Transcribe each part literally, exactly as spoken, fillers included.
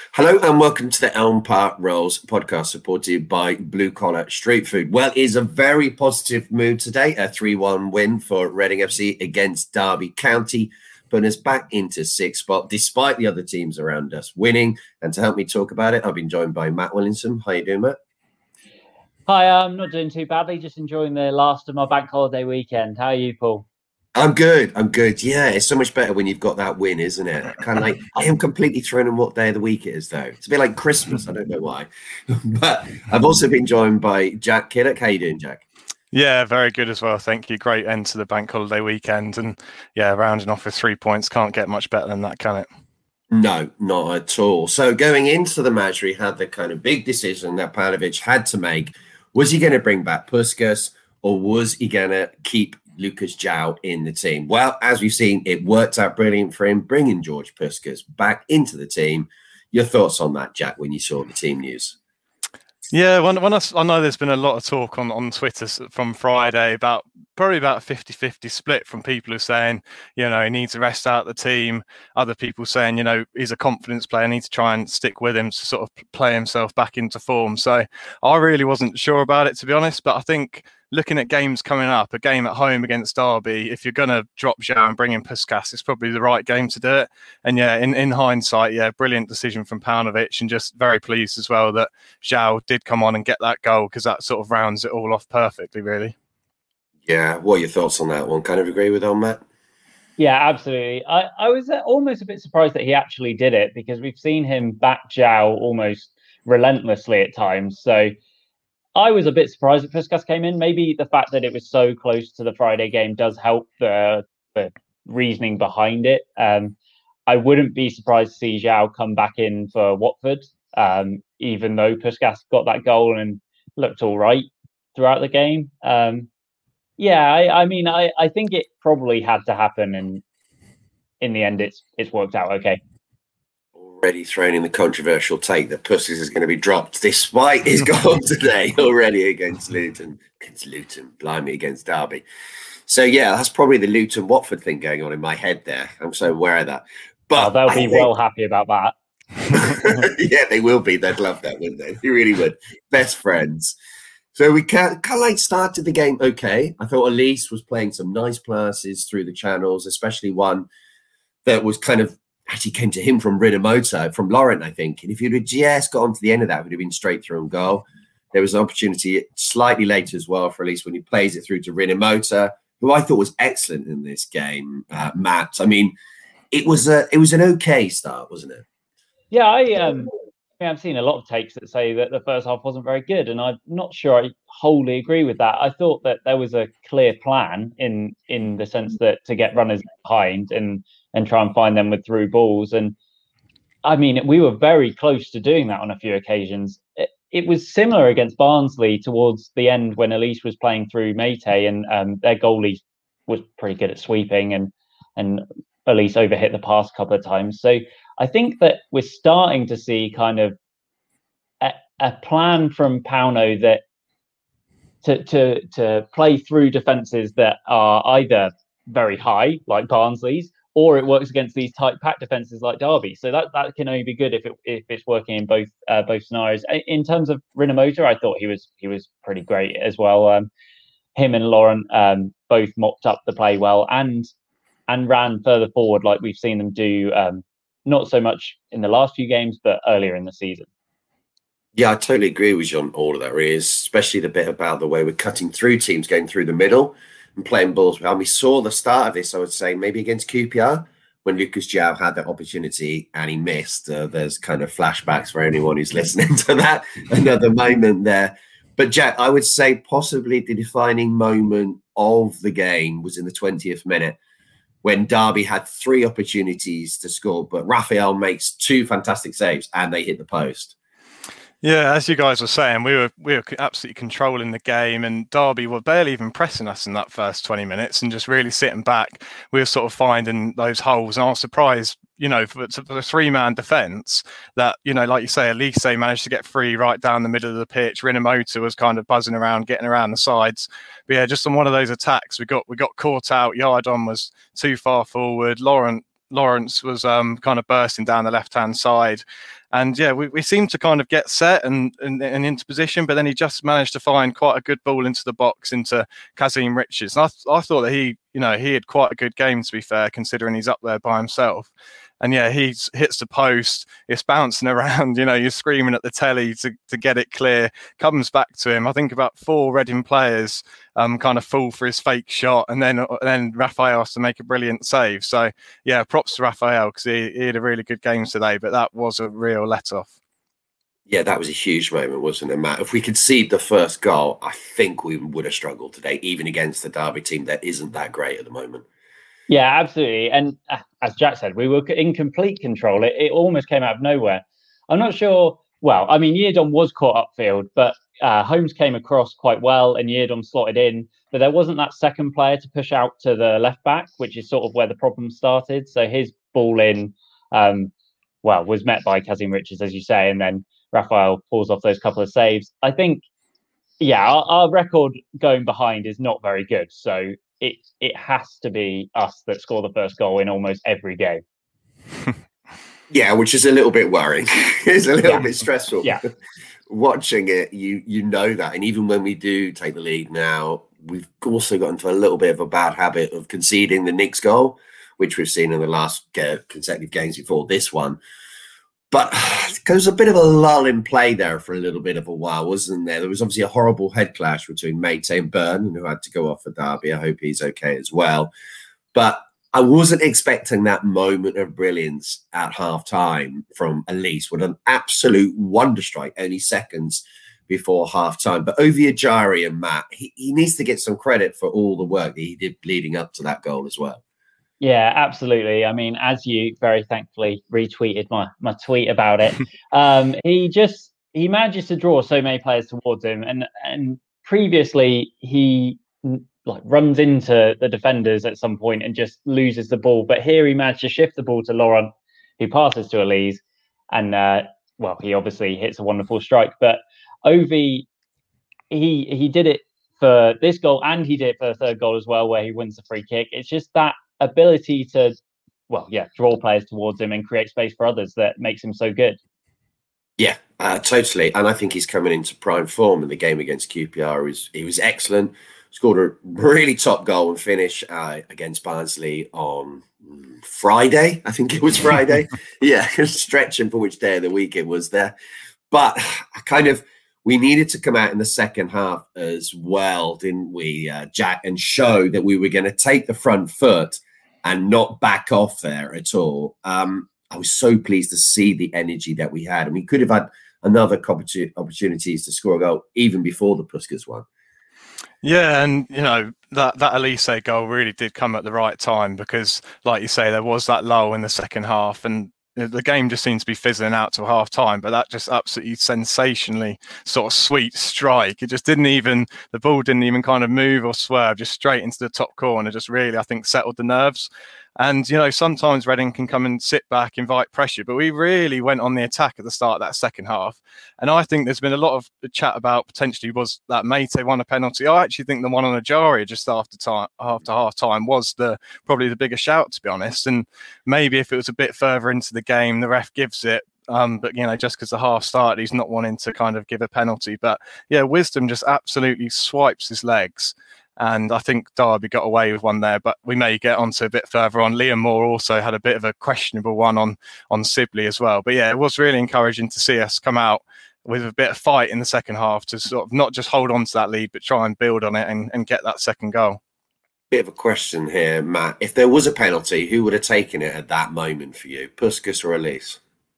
Hello and welcome to the Elm Park Rolls podcast, supported by Blue Collar Street Food. Well, it's a very positive mood today. A three one win for Reading F C against Derby County, putting us back into sixth spot, despite the other teams around us winning. And to help me talk about it, I've been joined by Matt Williamson. How you doing, Matt? Hi, I'm not doing too badly. Just enjoying the last of my bank holiday weekend. How are you, Paul? I'm good. I'm good. Yeah, it's so much better when you've got that win, isn't it? Kind of like, I am completely thrown on what day of the week it is, though. It's a bit like Christmas. I don't know why. But I've also been joined by Jack Kiddock. How you doing, Jack? Yeah, very good as well. Thank you. Great end to the bank holiday weekend. And yeah, rounding off with three points. Can't get much better than that, can it? No, not at all. So going into the match, we had the kind of big decision that Paunovic had to make. Was he going to bring back Puskas, or was he going to keep Lucas João in the team? Well, as we've seen, it worked out brilliant for him, bringing George Puskas back into the team. Your thoughts on that, Jack, when you saw the team news? Yeah, when, when I, I know there's been a lot of talk on, on Twitter from Friday about probably about a fifty-fifty split from people who are saying, you know, he needs to rest out the team. Other people saying, you know, he's a confidence player, needs to try and stick with him to sort of play himself back into form. So I really wasn't sure about it, to be honest. But I think looking at games coming up, a game at home against Derby, if you're going to drop João and bring in Puskas, it's probably the right game to do it. And yeah, in, in hindsight, yeah, brilliant decision from Paunovic, and just very pleased as well that João did come on and get that goal, because that sort of rounds it all off perfectly, really. Yeah, what are your thoughts on that one? Kind of agree with on Matt? Yeah, absolutely. I, I was almost a bit surprised that he actually did it, because we've seen him back João almost relentlessly at times. So I was a bit surprised that Puskas came in. Maybe the fact that it was so close to the Friday game does help the, the reasoning behind it. Um, I wouldn't be surprised to see João come back in for Watford, um, even though Puskas got that goal and looked all right throughout the game. Um, yeah, I, I mean, I, I think it probably had to happen, and in the end, it's it's worked out okay. Already thrown in the controversial take that Puskas is going to be dropped despite his goal today already against Luton. Against Luton, blimey, against Derby. So, yeah, that's probably the Luton-Watford thing going on in my head there. I'm so aware of that. But oh, they'll be think... well happy about that. Yeah, they will be. They'd love that, wouldn't they? They really would. Best friends. So we kind of, kind of like started the game okay. I thought Elise was playing some nice passes through the channels, especially one that was kind of actually came to him from Rinomhota, from Laurent, I think. And if you'd have just got on to the end of that, it would have been straight through and goal. There was an opportunity slightly later as well for Elise when he plays it through to Rinomhota, who I thought was excellent in this game, uh, Matt. I mean, it was a it was an okay start, wasn't it? Yeah, I um. I've seen a lot of takes that say that the first half wasn't very good, and I'm not sure I wholly agree with that. I thought that there was a clear plan in in the sense that to get runners behind and and try and find them with through balls. And I mean, we were very close to doing that on a few occasions. It, it was similar against Barnsley towards the end when Elise was playing through Mate, and um, their goalie was pretty good at sweeping, and and Elise overhit the pass a couple of times. So I think that we're starting to see kind of a, a plan from Pauno that to to to play through defenses that are either very high, like Barnsley's, or it works against these tight pack defenses like Derby. So that, that can only be good if it if it's working in both uh, both scenarios. In terms of Rinomhota, I thought he was he was pretty great as well. Um, him and Laurent um, both mopped up the play well and and ran further forward like we've seen them do. Um, Not so much in the last few games, but earlier in the season. Yeah, I totally agree with you on all of that, really, especially the bit about the way we're cutting through teams, going through the middle and playing balls. And we saw the start of this, I would say, maybe against Q P R, when Lucas João had that opportunity and he missed. Uh, there's kind of flashbacks for anyone who's listening to that, another moment there. But Jack, I would say possibly the defining moment of the game was in the twentieth minute, when Derby had three opportunities to score, but Raphael makes two fantastic saves and they hit the post. Yeah, as you guys were saying, we were we were absolutely controlling the game, and Derby were barely even pressing us in that first twenty minutes and just really sitting back. We were sort of finding those holes, and I was surprised, you know, for, for the three-man defence that, you know, like you say, Elise managed to get free right down the middle of the pitch. Rinomhota was kind of buzzing around, getting around the sides. But yeah, just on one of those attacks, we got we got caught out. Yardon was too far forward. Laurent Lawrence was um, kind of bursting down the left-hand side. And yeah, we, we seemed to kind of get set and, and and into position, but then he just managed to find quite a good ball into the box into Kazim Richards. And I, th- I thought that he, you know, he had quite a good game, to be fair, considering he's up there by himself. And yeah, he hits the post, it's bouncing around, you know, you're screaming at the telly to, to get it clear, comes back to him. I think about four Reading players um, kind of fall for his fake shot, and then and then Raphael has to make a brilliant save. So yeah, props to Raphael, because he, he had a really good game today, but that was a real let-off. Yeah, that was a huge moment, wasn't it, Matt? If we concede the first goal, I think we would have struggled today, even against the Derby team that isn't that great at the moment. Yeah, absolutely. And uh, as Jack said, we were in complete control. It, it almost came out of nowhere. I'm not sure. Well, I mean, Yiadom was caught upfield, but uh, Holmes came across quite well and Yiadom slotted in. But there wasn't that second player to push out to the left back, which is sort of where the problem started. So his ball in, um, well, was met by Kazim Richards, as you say, and then Raphael pulls off those couple of saves. I think, yeah, our, our record going behind is not very good. So it it has to be us that score the first goal in almost every game. Yeah, which is a little bit worrying. It's a little yeah. bit stressful. Yeah. Watching it, you you know that. And even when we do take the lead now, we've also got into a little bit of a bad habit of conceding the Knicks goal, which we've seen in the last consecutive games before this one. But there was a bit of a lull in play there for a little bit of a while, wasn't there? There was obviously a horrible head clash between Mate and Byrne, who had to go off for Derby. I hope he's okay as well. But I wasn't expecting that moment of brilliance at half-time from Elise with an absolute wonder strike only seconds before half-time. But Ovie Ejaria and Matt, he, he needs to get some credit for all the work that he did leading up to that goal as well. Yeah, absolutely. I mean, as you very thankfully retweeted my, my tweet about it, um, he just he manages to draw so many players towards him, and and previously he like runs into the defenders at some point and just loses the ball. But here he managed to shift the ball to Laurent, who passes to Elise, and uh, well, he obviously hits a wonderful strike. But Ovie, he he did it for this goal, and he did it for the third goal as well, where he wins the free kick. It's just that ability to, well, yeah, draw players towards him and create space for others that makes him so good. Yeah, uh, totally. And I think he's coming into prime form in the game against Q P R. He was, he was excellent, scored a really top goal and finish uh, against Barnsley on Friday. I think it was Friday. Yeah, stretching for which day of the week it was there. But I kind of, we needed to come out in the second half as well, didn't we, uh, Jack, and show that we were going to take the front foot and not back off there at all. Um, I was so pleased to see the energy that we had. And we could have had another opportunities to score a goal even before the Puskas one. Yeah, and, you know, that, that Elise goal really did come at the right time because, like you say, there was that lull in the second half and the game just seemed to be fizzling out till half time, but that just absolutely sensationally sort of sweet strike. It just didn't even, the ball didn't even kind of move or swerve, just straight into the top corner, just really, I think, settled the nerves. And, you know, sometimes Reading can come and sit back, invite pressure, but we really went on the attack at the start of that second half. And I think there's been a lot of chat about potentially was that Mate won a penalty. I actually think the one on Ejaria just after time, after half time was the probably the bigger shout, to be honest. And maybe if it was a bit further into the game, the ref gives it. Um, but, you know, just because the half started, he's not wanting to kind of give a penalty. But, yeah, Wisdom just absolutely swipes his legs. And I think Derby got away with one there, but we may get onto a bit further on. Liam Moore also had a bit of a questionable one on, on Sibley as well. But, yeah, it was really encouraging to see us come out with a bit of fight in the second half to sort of not just hold on to that lead, but try and build on it and, and get that second goal. Bit of a question here, Matt. If there was a penalty, who would have taken it at that moment for you, Puskas or Elise?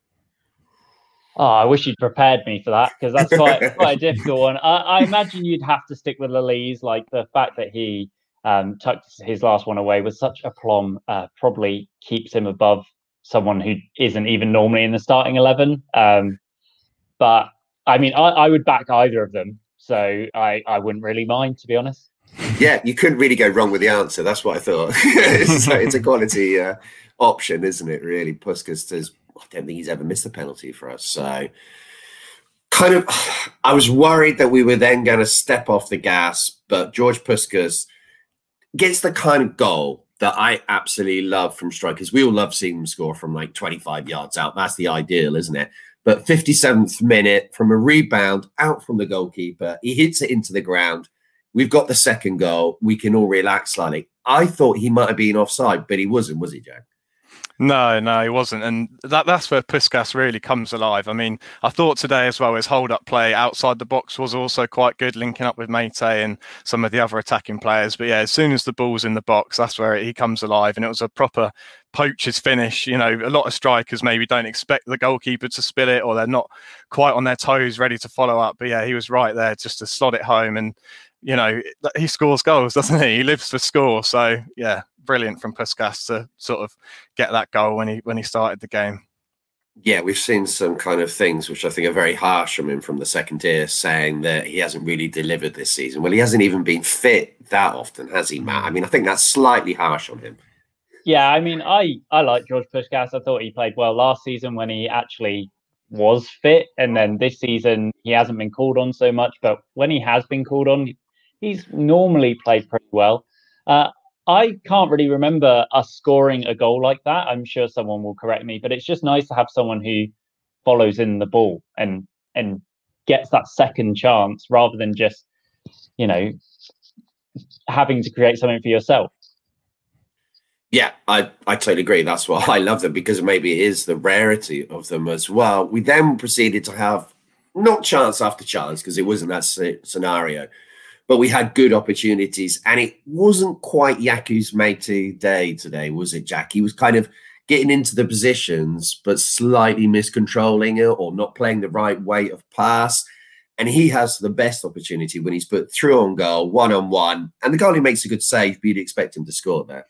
Oh, I wish you'd prepared me for that because that's quite quite a difficult one. I, I imagine you'd have to stick with Elise. Like the fact that he um, tucked his last one away with such aplomb uh, probably keeps him above someone who isn't even normally in the starting eleven. Um, but I mean, I, I would back either of them, so I, I wouldn't really mind, to be honest. Yeah, you couldn't really go wrong with the answer. That's what I thought. it's, it's a quality uh, option, isn't it? Really, Puskas does. I don't think he's ever missed a penalty for us. So kind of, I was worried that we were then going to step off the gas, but George Puskas gets the kind of goal that I absolutely love from strikers. We all love seeing them score from like twenty-five yards out. That's the ideal, isn't it? But fifty-seventh minute, from a rebound out from the goalkeeper, he hits it into the ground. We've got the second goal. We can all relax slightly. I thought he might have been offside, but he wasn't, was he, Jack? No, no, he wasn't. And that that's where Puskas really comes alive. I mean, I thought today as well, his hold-up play outside the box was also quite good, linking up with Mate and some of the other attacking players. But yeah, as soon as the ball's in the box, that's where he comes alive. And it was a proper poacher's finish. You know, a lot of strikers maybe don't expect the goalkeeper to spill it, or they're not quite on their toes ready to follow up. But yeah, he was right there just to slot it home. And, you know, he scores goals, doesn't he? He lives for score. So yeah, brilliant from Puskas to sort of get that goal when he when he started the game. Yeah, we've seen some kind of things which I think are very harsh from him from the second tier, saying that he hasn't really delivered this season. Well, he hasn't even been fit that often, has he, Matt? I mean, I think that's slightly harsh on him. Yeah, I mean, I, I like George Puskas. I thought he played well last season when he actually was fit. And then this season, he hasn't been called on so much. But when he has been called on, he's normally played pretty well. Uh, I can't really remember us scoring a goal like that. I'm sure someone will correct me, but it's just nice to have someone who follows in the ball and and gets that second chance rather than just, you know, having to create something for yourself. Yeah, I, I totally agree. That's why I love them, because maybe it is the rarity of them as well. We then proceeded to have not chance after chance, because it wasn't that scenario, but we had good opportunities, and it wasn't quite Yaku's Mate day today, was it, Jack? He was kind of getting into the positions, but slightly miscontrolling it or not playing the right weight of pass. And he has the best opportunity when he's put through on goal, one-on-one, and the goalie makes a good save, but you'd expect him to score there.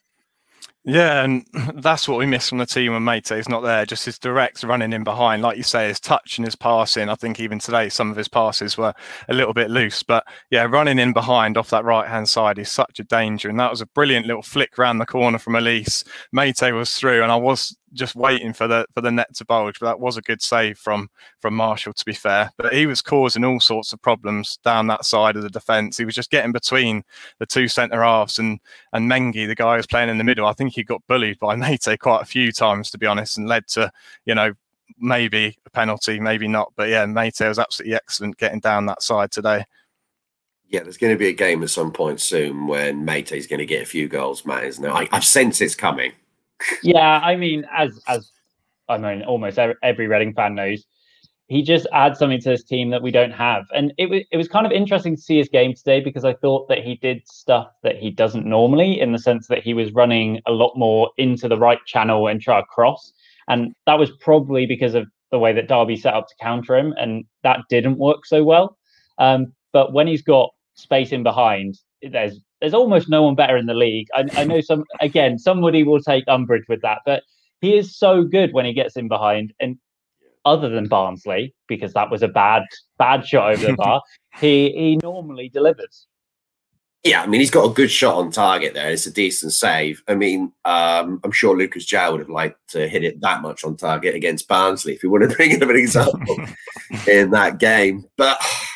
Yeah, and that's what we miss from the team when Mate is not there. Just his direct running in behind, like you say, his touch and his passing. I think even today, some of his passes were a little bit loose. But yeah, running in behind off that right-hand side is such a danger. And that was a brilliant little flick round the corner from Elise. Mate was through, and I was just waiting for the for the net to bulge, but that was a good save from from Marshall, to be fair. But he was causing all sorts of problems down that side of the defence. He was just getting between the two centre halves, and and Mengi, the guy who was playing in the middle, I think he got bullied by Mate quite a few times, to be honest, and led to, you know, maybe a penalty, maybe not. But yeah, Mate was absolutely excellent getting down that side today. Yeah, there's going to be a game at some point soon when Mate is going to get a few goals, Matt, isn't there? I, I've sensed it's coming. Yeah, I mean, as as I mean, almost every Reading fan knows, he just adds something to this team that we don't have. And it was it was kind of interesting to see his game today, because I thought that he did stuff that he doesn't normally, in the sense that he was running a lot more into the right channel and try to cross. And that was probably because of the way that Derby set up to counter him, and that didn't work so well. Um, but when he's got space in behind, there's There's almost no one better in the league. I, I know some, again, somebody will take umbrage with that, but he is so good when he gets in behind. And other than Barnsley, because that was a bad, bad shot over the bar, he he normally delivers. Yeah, I mean, he's got a good shot on target there. It's a decent save. I mean, um, I'm sure Lucas Jow would have liked to hit it that much on target against Barnsley, if you want to bring up an example in that game. But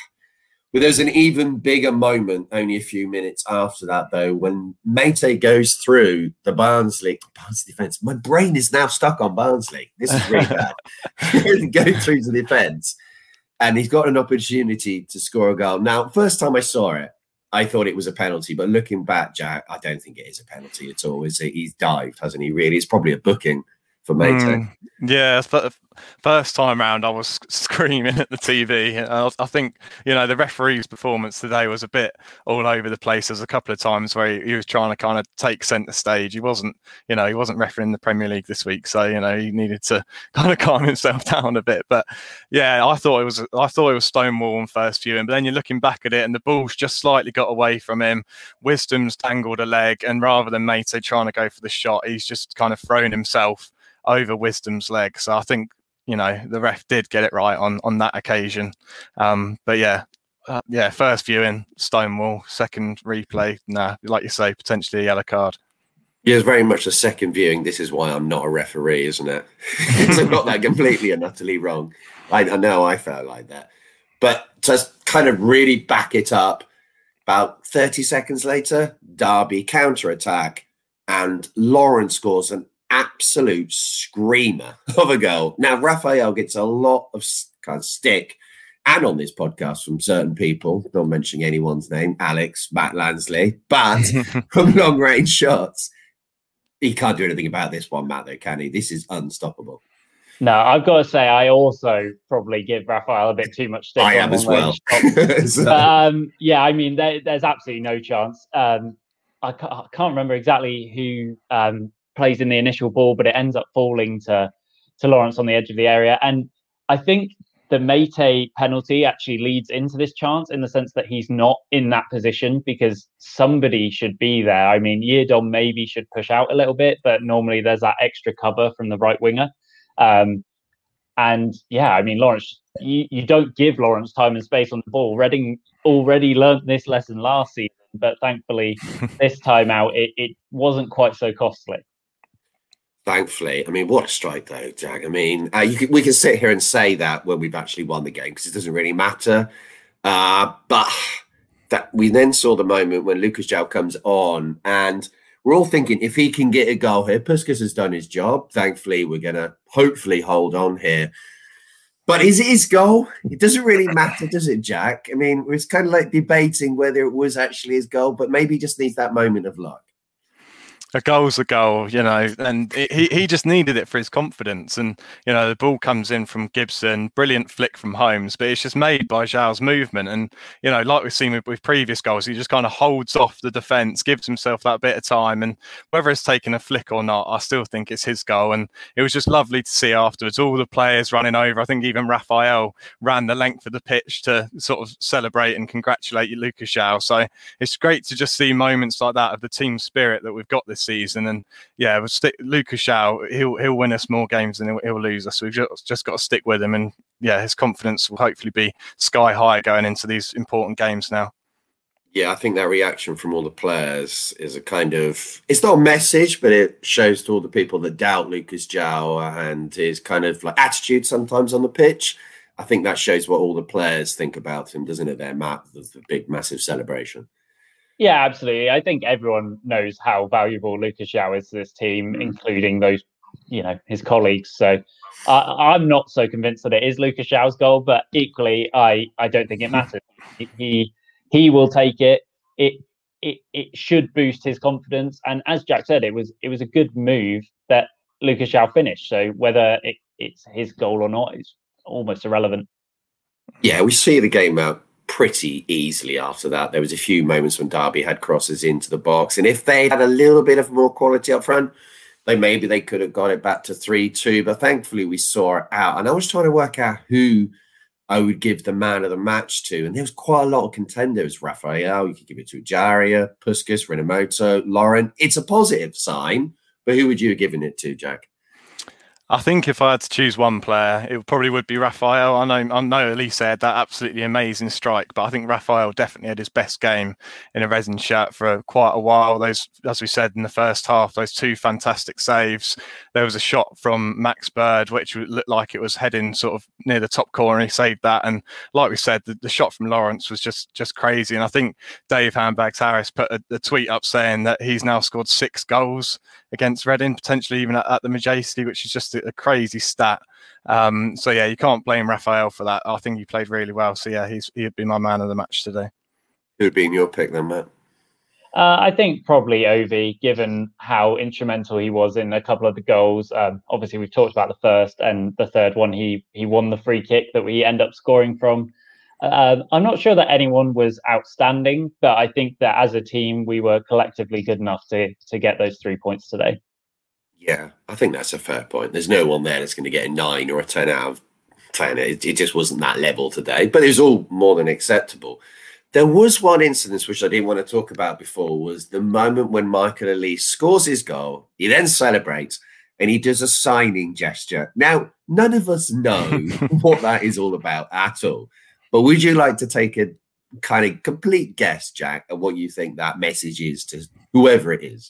But there's an even bigger moment only a few minutes after that, though, when Mate goes through the Barnsley, Barnsley defence. My brain is now stuck on Barnsley. This is really bad. Going through to the defence, and he's got an opportunity to score a goal. Now, first time I saw it, I thought it was a penalty, but looking back, Jack, I don't think it is a penalty at all. Is it? He's dived, hasn't he? Really, it's probably a booking for Mate. Mm, yeah, first time round, I was screaming at the T V. I, I think, you know, the referee's performance today was a bit all over the place. There's a couple of times where he, he was trying to kind of take centre stage. He wasn't, you know, he wasn't refereeing the Premier League this week, so you know he needed to kind of calm himself down a bit. But yeah, I thought it was, I thought it was Stonewall on first viewing. But then you're looking back at it, and the ball's just slightly got away from him. Wisdom's dangled a leg, and rather than Mate trying to go for the shot, he's just kind of thrown himself over Wisdom's leg. So I think, you know, the ref did get it right on on that occasion. Um, but yeah, uh, yeah, first viewing, Stonewall. Second replay, nah, like you say, potentially a yellow card. Yeah, it's very much a second viewing. This is why I'm not a referee, isn't it? Because I got that completely and utterly wrong. I, I know I felt like that. But to kind of really back it up, about thirty seconds later, Derby counter-attack. and Lauren scores an absolute screamer of a goal. Now, Raphael gets a lot of kind of stick, and on this podcast from certain people, not mentioning anyone's name, Alex, Matt Lansley, but from long range shots, he can't do anything about this one, Matt, though, can he? This is unstoppable. No, I've got to say, I also probably give Raphael a bit too much stick. I am as well. so. um, yeah, I mean, there, there's absolutely no chance. Um, I, can't, I can't remember exactly who um, plays in the initial ball, but it ends up falling to to Lawrence on the edge of the area. And I think the Meite penalty actually leads into this chance in the sense that he's not in that position because somebody should be there. I mean, Yiadom maybe should push out a little bit, but normally there's that extra cover from the right winger. Um, and yeah, I mean, Lawrence, you, you don't give Lawrence time and space on the ball. Reading already learnt this lesson last season, but thankfully this time out, it, it wasn't quite so costly. Thankfully. I mean, what a strike though, Jack. I mean, uh, you can, we can sit here and say that when we've actually won the game because it doesn't really matter. Uh, but that we then saw the moment when Lucas João comes on and we're all thinking if he can get a goal here, Puskas has done his job. Thankfully, we're going to hopefully hold on here. But is it his goal? It doesn't really matter, does it, Jack? I mean, it's kind of like debating whether it was actually his goal, but maybe he just needs that moment of luck. A goal's a goal, you know, and it, he he just needed it for his confidence. And, you know, the ball comes in from Gibson, brilliant flick from Holmes, but it's just made by João's movement. And, you know, like we've seen with, with previous goals, he just kind of holds off the defence, gives himself that bit of time. And whether it's taken a flick or not, I still think it's his goal. And it was just lovely to see afterwards, all the players running over. I think even Raphael ran the length of the pitch to sort of celebrate and congratulate Lucas João. So it's great to just see moments like that of the team spirit that we've got this season. And yeah, we'll stick Lucas João. He'll he'll win us more games than he'll, he'll lose us. So we've just, just got to stick with him, and yeah, his confidence will hopefully be sky high going into these important games now. Yeah, I think that reaction from all the players is a kind of, it's not a message, but it shows to all the people that doubt Lucas João and his kind of like attitude sometimes on the pitch. I think that shows what all the players think about him, doesn't it? There, Matt, the big massive celebration. Yeah, absolutely. I think everyone knows how valuable Lucas João is to this team, mm. including those, you know, his colleagues. So uh, I'm not so convinced that it is Lucas João's goal, but equally, I, I don't think it matters. he he will take it. It it it should boost his confidence. And as Jack said, it was it was a good move that Lucas João finished. So whether it, it's his goal or not is almost irrelevant. Yeah, we see the game out pretty easily after that. There was a few moments when Derby had crosses into the box, and if they had a little bit of more quality up front, they maybe they could have got it back to three two, but thankfully we saw it out. And I was trying to work out who I would give the man of the match to, and there was quite a lot of contenders. Raphael, you could give it to Jaria, Puskas, Renamoto, Lauren. It's a positive sign, but who would you have given it to, Jack? I think if I had to choose one player, it probably would be Raphael. I know I know Elise had that absolutely amazing strike, but I think Raphael definitely had his best game in a resin shirt for quite a while. Those, as we said in the first half, those two fantastic saves. There was a shot from Max Bird, which looked like it was heading sort of near the top corner. He saved that. And like we said, the, the shot from Lawrence was just, just crazy. And I think Dave Handbags Harris put a, a tweet up saying that he's now scored six goals against Reading, potentially even at, at the Majesty, which is just a, a crazy stat. Um, so yeah, you can't blame Raphael for that. I think he played really well. So yeah, he's he'd be my man of the match today. Who'd be in your pick then, Matt? Uh, I think probably Ovi, given how instrumental he was in a couple of the goals. Um, obviously, we've talked about the first and the third one. He he won the free kick that we end up scoring from. Uh, I'm not sure that anyone was outstanding, but I think that as a team, we were collectively good enough to to get those three points today. Yeah, I think that's a fair point. There's no one there that's going to get a nine or a ten out of ten. It, it just wasn't that level today, but it was all more than acceptable. There was one incident which I didn't want to talk about before, was the moment when Michael Elise scores his goal. He then celebrates and he does a signing gesture. Now, none of us know what that is all about at all. But would you like to take a kind of complete guess, Jack, at what you think that message is to whoever it is?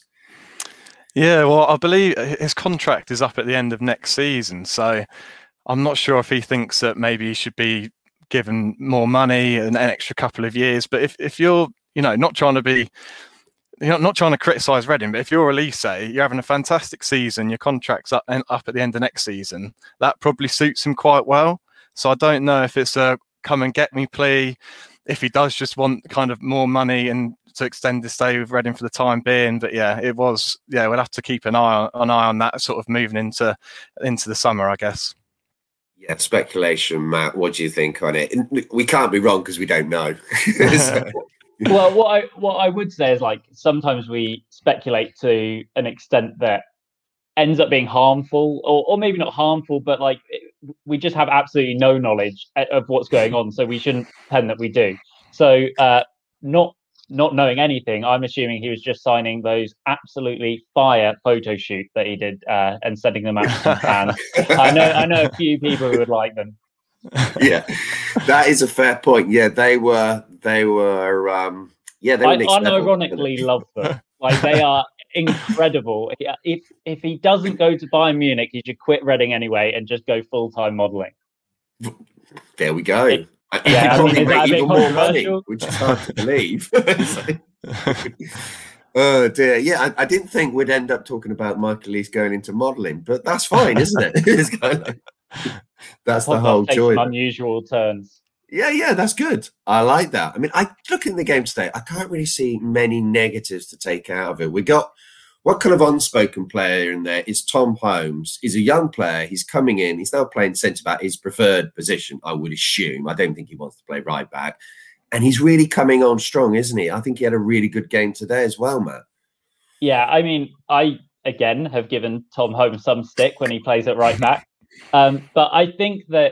Yeah, well, I believe his contract is up at the end of next season. So I'm not sure if he thinks that maybe he should be given more money and an extra couple of years. But if, if you're, you know, not trying to be you know, not trying to criticise Reading, but if you're Elise, you're having a fantastic season, your contract's up and up at the end of next season, that probably suits him quite well. So I don't know if it's a come and get me plea, if he does just want kind of more money and to extend his stay with Reading for the time being. But yeah, it was, yeah, we'll have to keep an eye on, an eye on that sort of moving into into the summer, I guess. Yeah, speculation, Matt. What do you think on it? We can't be wrong because we don't know. Well, what I what I would say is, like, sometimes we speculate to an extent that ends up being harmful, or or maybe not harmful, but like we just have absolutely no knowledge of what's going on, so we shouldn't pretend that we do. So, uh, not not knowing anything, I'm assuming he was just signing those absolutely fire photo shoot that he did uh, and sending them out to some fans. I know I know a few people who would like them. Yeah, that is a fair point. Yeah, they were they were um yeah, they were I unironically love them. Like, they are incredible. If if he doesn't go to Bayern Munich, he should quit Reading anyway and just go full-time modelling. There we go. It, yeah, I mean, is that a bit controversial? Which is hard to believe. Oh dear. Yeah, I, I didn't think we'd end up talking about Michael Elise going into modelling, but that's fine, isn't it? It's kind of like, that's the whole joy. Some unusual turns. Yeah, yeah, that's good. I like that. I mean, I look in the game today, I can't really see many negatives to take out of it. We got what kind of unspoken player in there is Tom Holmes. He's a young player. He's coming in. He's now playing centre back, his preferred position, I would assume. I don't think he wants to play right back. And he's really coming on strong, isn't he? I think he had a really good game today as well, Matt. Yeah, I mean, I, again, have given Tom Holmes some stick when he plays at right back. Um, but I think that,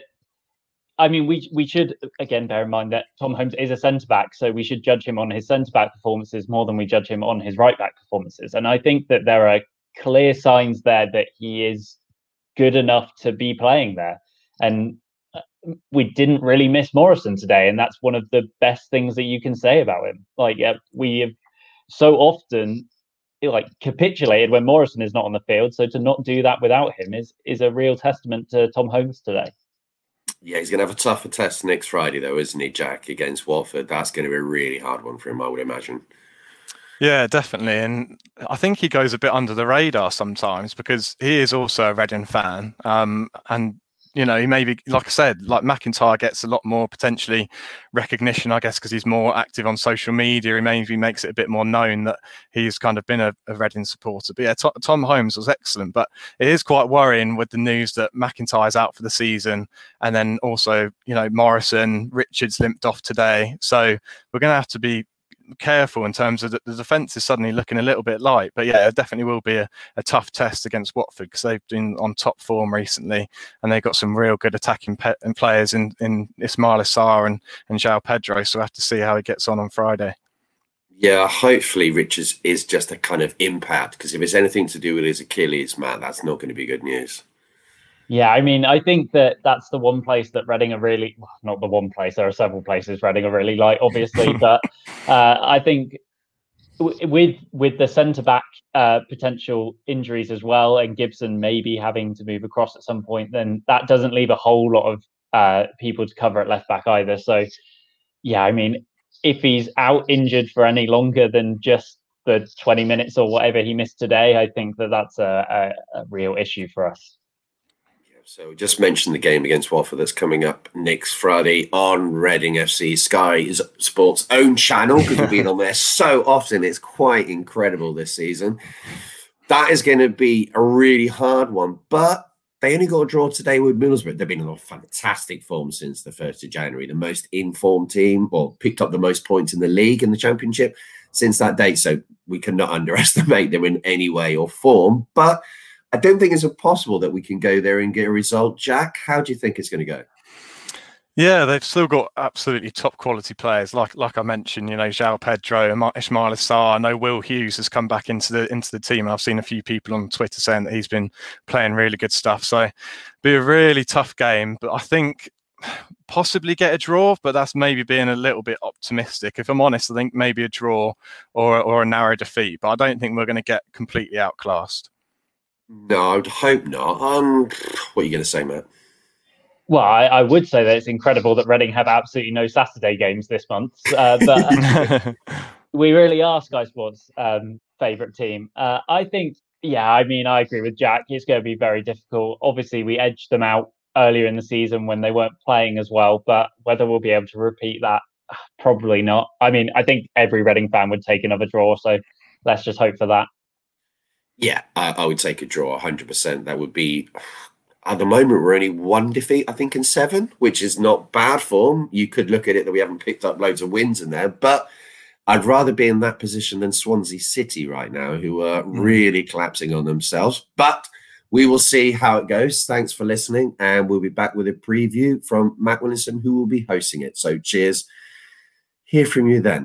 I mean, we we should, again, bear in mind that Tom Holmes is a centre-back, so we should judge him on his centre-back performances more than we judge him on his right-back performances. And I think that there are clear signs there that he is good enough to be playing there. And we didn't really miss Morrison today, and that's one of the best things that you can say about him. Like, yeah, we have so often like capitulated when Morrison is not on the field, so to not do that without him is is a real testament to Tom Holmes today. Yeah, he's going to have a tougher test next Friday, though, isn't he, Jack, against Watford? That's going to be a really hard one for him, I would imagine. Yeah, definitely. And I think he goes a bit under the radar sometimes because he is also a Reading fan. Um, and, you know, he maybe, like I said, like McIntyre gets a lot more potentially recognition, I guess, because he's more active on social media. He maybe makes it a bit more known that he's kind of been a, a Reading supporter. But yeah, Tom, Tom Holmes was excellent. But it is quite worrying with the news that McIntyre's out for the season. And then also, you know, Morrison, Richards limped off today. So we're going to have to be careful in terms of the, the defence is suddenly looking a little bit light. But yeah, it definitely will be a, a tough test against Watford because they've been on top form recently and they've got some real good attacking pe- and players in, in Ismail Assar and, and João Pedro. So we'll have to see how he gets on on Friday. Yeah, hopefully Richards is just a kind of impact because if it's anything to do with his Achilles, Matt, that's not going to be good news. Yeah, I mean, I think that that's the one place that Reading are really, well, not the one place, there are several places Reading are really light, obviously, but uh, I think w- with with the centre-back uh, potential injuries as well, and Gibson maybe having to move across at some point, then that doesn't leave a whole lot of uh, people to cover at left-back either. So, yeah, I mean, if he's out injured for any longer than just the twenty minutes or whatever he missed today, I think that that's a, a, a real issue for us. So we just mentioned the game against Watford that's coming up next Friday on Reading F C, Sky Sports' own channel, because we've been on there so often. It's quite incredible this season. That is going to be a really hard one, but they only got a draw today with Middlesbrough. They've been in a fantastic form since the first of January, the most informed team, or picked up the most points in the league in the Championship since that date. So we cannot underestimate them in any way or form, but I don't think it's impossible that we can go there and get a result. Jack, how do you think it's going to go? Yeah, they've still got absolutely top quality players. Like like I mentioned, you know, João Pedro, Ismail Assar. I know Will Hughes has come back into the into the team. I've seen a few people on Twitter saying that he's been playing really good stuff. So be a really tough game. But I think possibly get a draw, but that's maybe being a little bit optimistic. If I'm honest, I think maybe a draw or or a narrow defeat. But I don't think we're going to get completely outclassed. No, I would hope not. Um, what are you going to say, Matt? Well, I, I would say that it's incredible that Reading have absolutely no Saturday games this month. Uh, but we really are Sky Sports' um, favourite team. Uh, I think, yeah, I mean, I agree with Jack. It's going to be very difficult. Obviously, we edged them out earlier in the season when they weren't playing as well, but whether we'll be able to repeat that, probably not. I mean, I think every Reading fan would take another draw, so let's just hope for that. Yeah, I, I would take a draw one hundred percent. That would be, at the moment, we're only one defeat, I think, in seven, which is not bad form. You could look at it that we haven't picked up loads of wins in there, but I'd rather be in that position than Swansea City right now, who are mm. really collapsing on themselves. But we will see how it goes. Thanks for listening, and we'll be back with a preview from Matt Williamson, who will be hosting it. So cheers. Hear from you then.